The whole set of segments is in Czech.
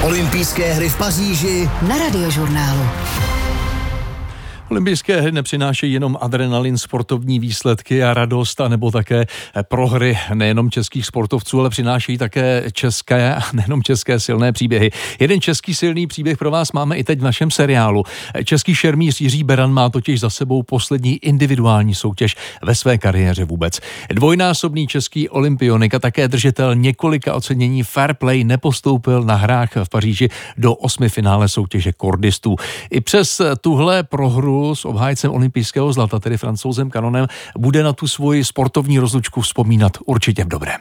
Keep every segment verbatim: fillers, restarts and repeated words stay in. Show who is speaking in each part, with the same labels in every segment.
Speaker 1: Olympijské hry v Paříži
Speaker 2: na Radiožurnálu.
Speaker 3: Olympijské hry nepřinášejí jenom adrenalin, sportovní výsledky a radost, anebo také prohry nejenom českých sportovců, ale přinášejí také české a nejenom české silné příběhy. Jeden český silný příběh pro vás máme i teď v našem seriálu. Český šermíř Jiří Beran má totiž za sebou poslední individuální soutěž ve své kariéře vůbec. Dvojnásobný český olympionik a také držitel několika ocenění Fair Play nepostoupil na hrách v Paříži do osmifinále soutěže kordistů. I přes tuhle prohru s obhájcem olympijského zlata, tedy Francouzem Canonem, bude na tu svoji sportovní rozlučku vzpomínat určitě v dobrém.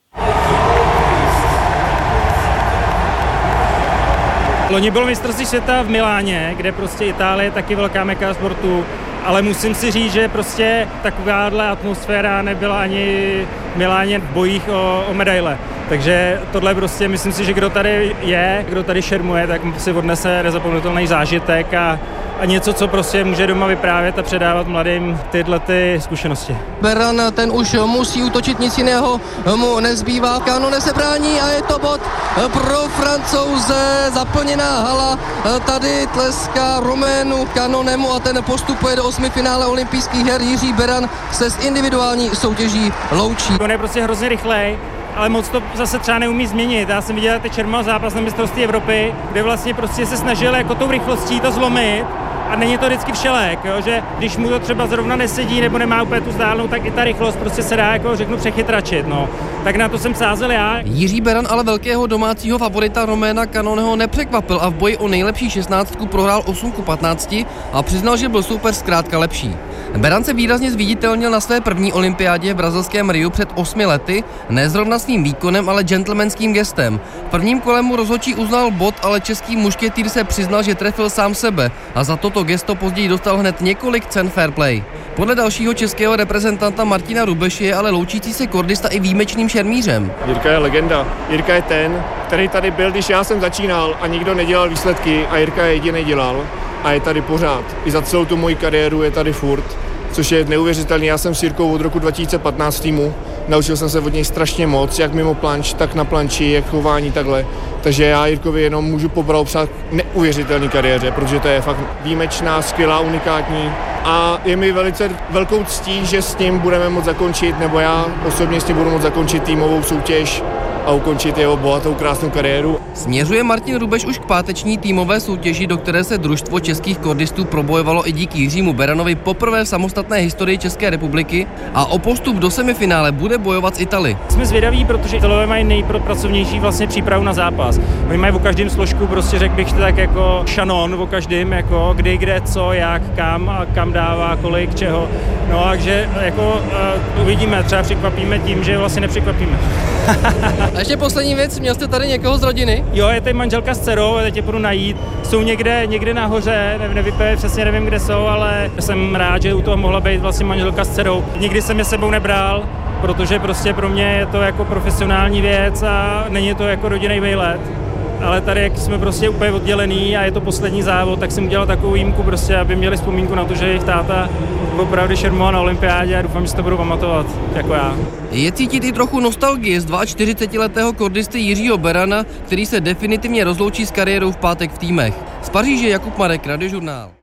Speaker 4: Loni bylo mistrovství světa v Miláně, kde prostě Itálie je taky velká meka sportu, ale musím si říct, že prostě takováhle atmosféra nebyla ani v Miláně v bojích o, o medaile. Takže tohle prostě, myslím si, že kdo tady je, kdo tady šermuje, tak si odnese nezapomenutelný zážitek a, a něco, co prostě může doma vyprávět a předávat mladým tyhle ty zkušenosti.
Speaker 5: Beran ten už musí útočit, nic jiného mu nezbývá. Canone se brání a je to bod pro Francouze. Zaplněná hala tady tleská Roménu Canonemu a ten postupuje do osmifinále olympijských her. Jiří Beran se s individuální soutěží loučí.
Speaker 4: On je prostě hrozně rychlej, ale moc to zase třeba neumí změnit. Já jsem viděl teď čermal zápas na mistrovství Evropy, kde vlastně prostě se snažil jako tou rychlostí to zlomit a není to vždycky všelék, jo? Že když mu to třeba zrovna nesedí nebo nemá úplně tu zdálnou, tak i ta rychlost prostě se dá, jako řeknu, přechytračit, no. Tak na to jsem sázel já.
Speaker 5: Jiří Beran ale velkého domácího favorita Roména Canoneho nepřekvapil a v boji o nejlepší šestnáctku prohrál osm ku patnácti a přiznal, že byl super zkrátka lepší. Beran se výrazně zviditelnil na své první olympiádě v brazilském Riu před osmi lety, ne zrovna svým výkonem, ale gentlemanským gestem. V prvním kole mu rozhodčí uznal bod, ale český mušketýr se přiznal, že trefil sám sebe a za toto gesto později dostal hned několik cen Fair Play. Podle dalšího českého reprezentanta Martina Rubeše je ale loučící se kordista i výjimečným šermířem.
Speaker 6: Jirka je legenda. Jirka je ten, který tady byl, když já jsem začínal a nikdo nedělal výsledky a Jirka je jediný dělal a je tady pořád. I za celou tu moji kariéru je tady furt, což je neuvěřitelné. Já jsem s Jirkou od roku dva tisíce patnáct týmu, naučil jsem se od něj strašně moc, jak mimo planč, tak na planči, jak chování, takhle. Takže já Jirkovi jenom můžu poblahopřát neuvěřitelné kariéře, protože to je fakt výjimečná, skvělá, unikátní. A je mi velice velkou ctí, že s ním budeme moct zakončit, nebo já osobně s ním budu moct zakončit týmovou soutěž a ukončit jeho bohatou, krásnou kariéru.
Speaker 5: Směřuje Martin Rubeš už k páteční týmové soutěži, do které se družstvo českých kordistů probojovalo i díky Jiřímu Beranovi poprvé v samostatné historii České republiky a o postup do semifinále bude bojovat s Italy.
Speaker 4: Jsme zvědaví, protože Italové mají nejpracovnější vlastně přípravu na zápas. Oni mají o každém složku, prostě řekl bych tak jako šanon o každém, jako kdy, kde, co, jak, kam a kam dává, kolik, čeho. No takže jako uh, uvidíme, třeba překvapíme tím, že vlastně nepřekvapíme.
Speaker 5: A ještě poslední věc, měl jste tady někoho z rodiny?
Speaker 4: Jo, je tady manželka s dcerou, teď je půjdu najít. Jsou někde, někde nahoře, ne, nevypěje, přesně nevím, kde jsou, ale jsem rád, že u toho mohla být vlastně manželka s dcerou. Nikdy jsem je sebou nebral, protože prostě pro mě je to jako profesionální věc a není to jako rodinný výlet. Ale tady, jak jsme prostě úplně oddělený a je to poslední závod, tak jsem udělal takovou výjimku prostě, aby měli vzpomínku na to, že jejich táta opravdu šermoval na olympiádě a doufám, že si to budou pamatovat, jako já.
Speaker 5: Je cítit i trochu nostalgie z čtyřicetiletého kordisty Jiřího Berana, který se definitivně rozloučí s kariérou v pátek v týmech. Z Paříže Jakub Marek, Radiožurnál.